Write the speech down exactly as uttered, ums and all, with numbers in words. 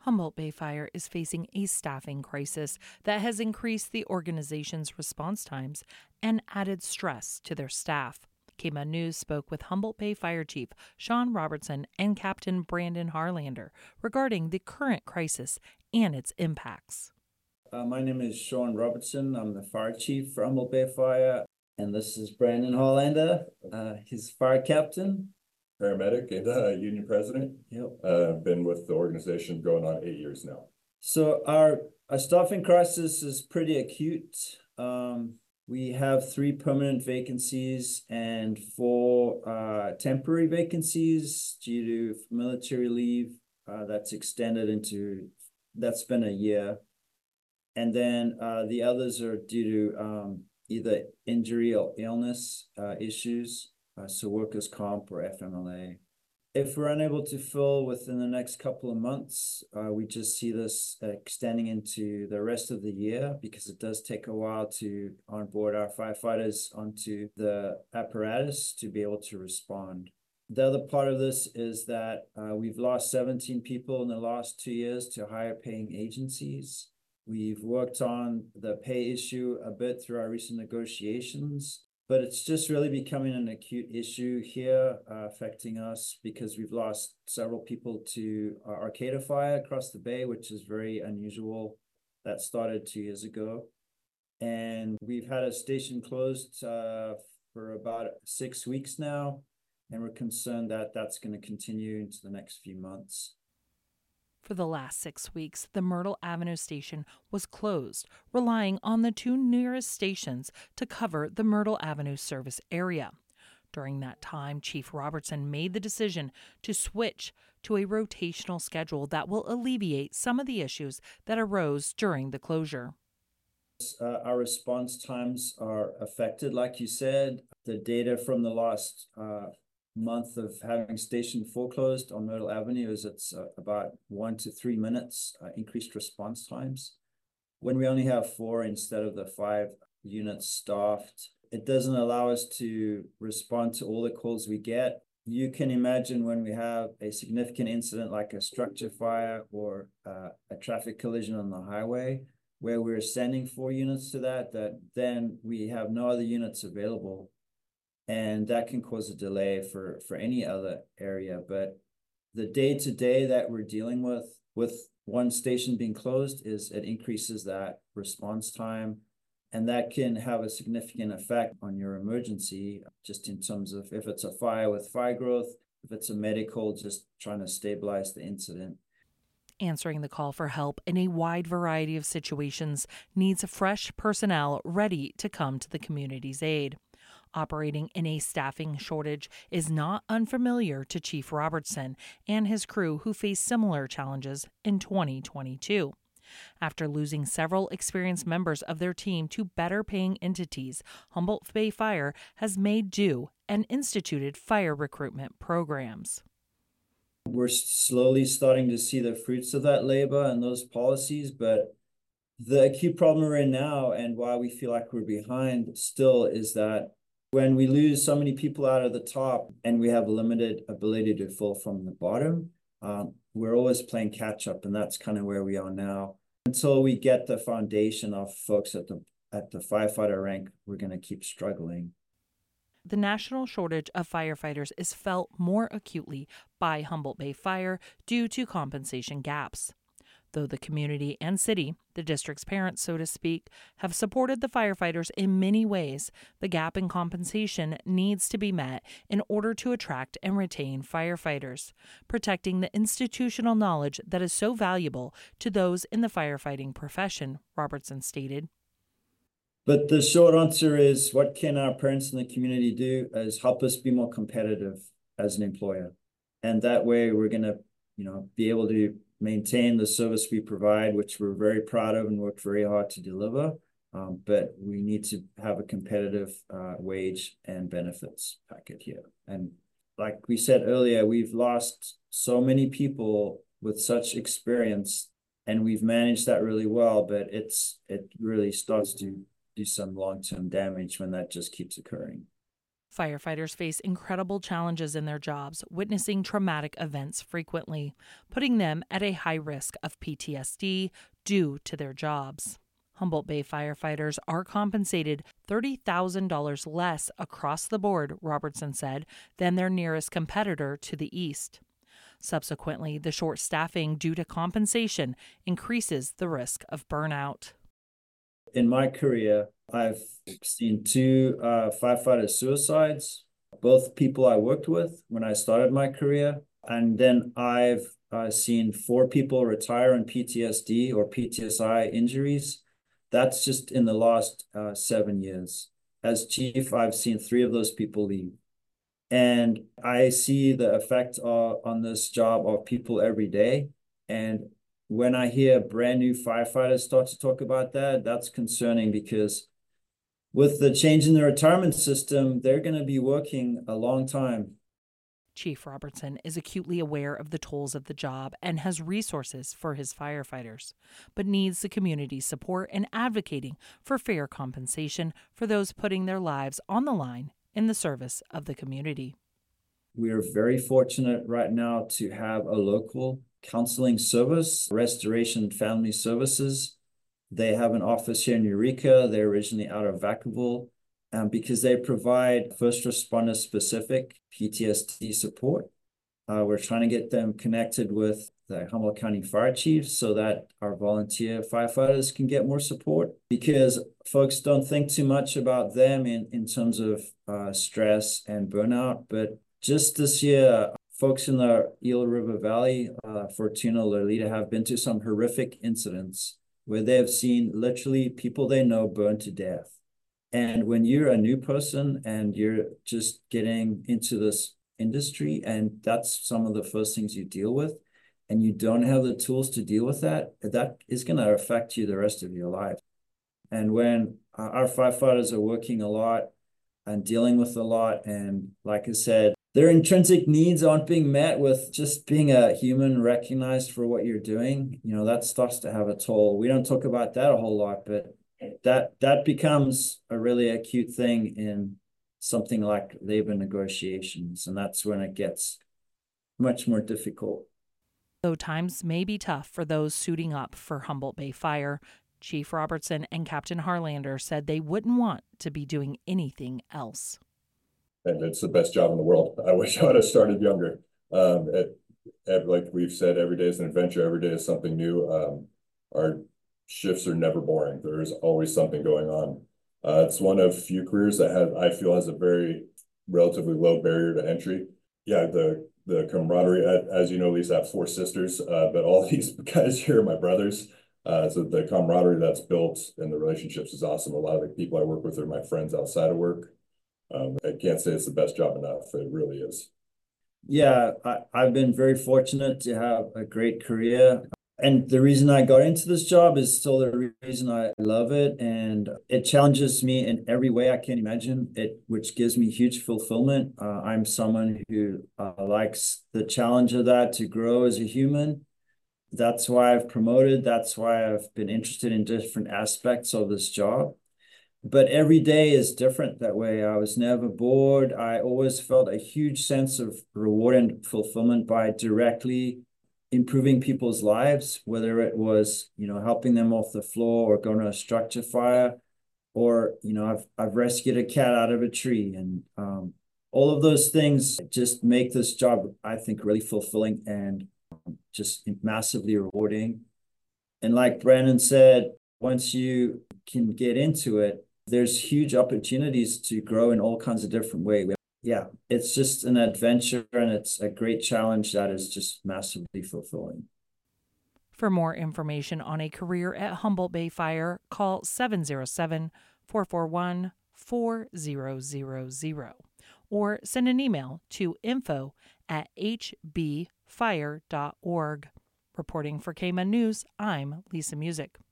Humboldt Bay Fire is facing a staffing crisis that has increased the organization's response times and added stress to their staff. K M U N News spoke with Humboldt Bay Fire Chief Sean Robertson and Captain Brandon Harlander regarding the current crisis and its impacts. Uh, my name is Sean Robertson. I'm the Fire Chief for Humboldt Bay Fire, and this is Brandon Harlander, uh, his Fire Captain. Paramedic and uh, Union President. Yep. Uh, I've been with the organization going on eight years now. So our, our staffing crisis is pretty acute. Um, we have three permanent vacancies and four uh, temporary vacancies due to military leave uh, that's extended into, that's been a year. And then uh, the others are due to um, either injury or illness uh, issues. Uh, so workers' comp or F M L A. If we're unable to fill within the next couple of months, uh, we just see this extending into the rest of the year because it does take a while to onboard our firefighters onto the apparatus to be able to respond. The other part of this is that uh, we've lost seventeen people in the last two years to higher paying agencies. We've worked on the pay issue a bit through our recent negotiations. But it's just really becoming an acute issue here, uh, affecting us because we've lost several people to uh, Arcata Fire across the bay, which is very unusual. That started two years ago. And we've had a station closed uh, for about six weeks now. And we're concerned that that's going to continue into the next few months. For the last six weeks, the Myrtle Avenue station was closed, relying on the two nearest stations to cover the Myrtle Avenue service area. During that time, Chief Robertson made the decision to switch to a rotational schedule that will alleviate some of the issues that arose during the closure. Uh, our response times are affected, like you said. The data from the last uh, month of having station four closed on Myrtle Avenue is it's uh, about one to three minutes uh, increased response times. When we only have four instead of the five units staffed, it doesn't allow us to respond to all the calls we get. You can imagine when we have a significant incident like a structure fire or uh, a traffic collision on the highway, where we're sending four units to that, that then we have no other units available. And that can cause a delay for, for any other area. But the day-to-day that we're dealing with, with one station being closed, is it increases that response time. And that can have a significant effect on your emergency, just in terms of if it's a fire with fire growth, if it's a medical, just trying to stabilize the incident. Answering the call for help in a wide variety of situations needs fresh personnel ready to come to the community's aid. Operating in a staffing shortage is not unfamiliar to Chief Robertson and his crew, who faced similar challenges in twenty twenty-two. After losing several experienced members of their team to better paying entities, Humboldt Bay Fire has made do and instituted fire recruitment programs. We're slowly starting to see the fruits of that labor and those policies, but the acute problem we're in now and why we feel like we're behind still is that when we lose so many people out of the top and we have limited ability to fill from the bottom, um, we're always playing catch up, and that's kind of where we are now. Until we get the foundation of folks at the at the firefighter rank, we're going to keep struggling. The national shortage of firefighters is felt more acutely by Humboldt Bay Fire due to compensation gaps. Though the community and city, the district's parents, so to speak, have supported the firefighters in many ways, the gap in compensation needs to be met in order to attract and retain firefighters, protecting the institutional knowledge that is so valuable to those in the firefighting profession, Robertson stated. But the short answer is, what can our parents in the community do is help us be more competitive as an employer. And that way we're going to, you know, be able to maintain the service we provide, which we're very proud of and work very hard to deliver. Um, but we need to have a competitive uh, wage and benefits packet here. And like we said earlier, we've lost so many people with such experience, and we've managed that really well, but it's it really starts to do some long-term damage when that just keeps occurring. Firefighters face incredible challenges in their jobs, witnessing traumatic events frequently, putting them at a high risk of P T S D due to their jobs. Humboldt Bay firefighters are compensated thirty thousand dollars less across the board, Robertson said, than their nearest competitor to the east. Subsequently, the short staffing due to compensation increases the risk of burnout. In my career, I've seen two uh, firefighter suicides, both people I worked with when I started my career. And then I've uh, seen four people retire in P T S D or P T S I injuries. That's just in the last uh, seven years. As chief, I've seen three of those people leave. And I see the effect uh, on this job of people every day. And when I hear brand new firefighters start to talk about that, that's concerning, because with the change in the retirement system, they're going to be working a long time. Chief Robertson is acutely aware of the tolls of the job and has resources for his firefighters, but needs the community's support in advocating for fair compensation for those putting their lives on the line in the service of the community. We are very fortunate right now to have a local counseling service, Restoration Family Services. They have an office here in Eureka. They're originally out of Vacaville, um, because they provide first responder specific P T S D support. Uh, we're trying to get them connected with the Humboldt County Fire Chiefs so that our volunteer firefighters can get more support, because folks don't think too much about them in, in terms of uh, stress and burnout. But just this year, folks in the Eel River Valley, uh, Fortuna, Lolita, have been to some horrific incidents where they have seen literally people they know burned to death. And when you're a new person and you're just getting into this industry, and that's some of the first things you deal with, and you don't have the tools to deal with that, that is going to affect you the rest of your life. And when our firefighters are working a lot and dealing with a lot, and like I said, their intrinsic needs aren't being met with just being a human recognized for what you're doing, you know, that starts to have a toll. We don't talk about that a whole lot, but that that becomes a really acute thing in something like labor negotiations, and that's when it gets much more difficult. Though times may be tough for those suiting up for Humboldt Bay Fire, Chief Robertson and Captain Harlander said they wouldn't want to be doing anything else. And it's the best job in the world. I wish I would have started younger. Um, it, it, like we've said, every day is an adventure. Every day is something new. Um, our shifts are never boring. There is always something going on. Uh, it's one of few careers that have, I feel, has a very relatively low barrier to entry. Yeah, the the camaraderie. As you know, Lisa, I have four sisters, uh, but all these guys here are my brothers. Uh, so the camaraderie that's built and the relationships is awesome. A lot of the people I work with are my friends outside of work. Um, I can't say it's the best job enough. It really is. Yeah, I, I've been very fortunate to have a great career. And the reason I got into this job is still the reason I love it. And it challenges me in every way I can imagine, it, which gives me huge fulfillment. Uh, I'm someone who uh, likes the challenge of that, to grow as a human. That's why I've promoted. That's why I've been interested in different aspects of this job. But every day is different that way. I was never bored. I always felt a huge sense of reward and fulfillment by directly improving people's lives, whether it was, you know, helping them off the floor or going to a structure fire, or, you know, I've, I've rescued a cat out of a tree. And um, all of those things just make this job, I think, really fulfilling and just massively rewarding. And like Brandon said, once you can get into it, there's huge opportunities to grow in all kinds of different ways. Yeah, it's just an adventure, and it's a great challenge that is just massively fulfilling. For more information on a career at Humboldt Bay Fire, call seven oh seven, four four one, four zero zero zero or send an email to info at h b fire dot org. Reporting for K M E N News, I'm Lisa Music.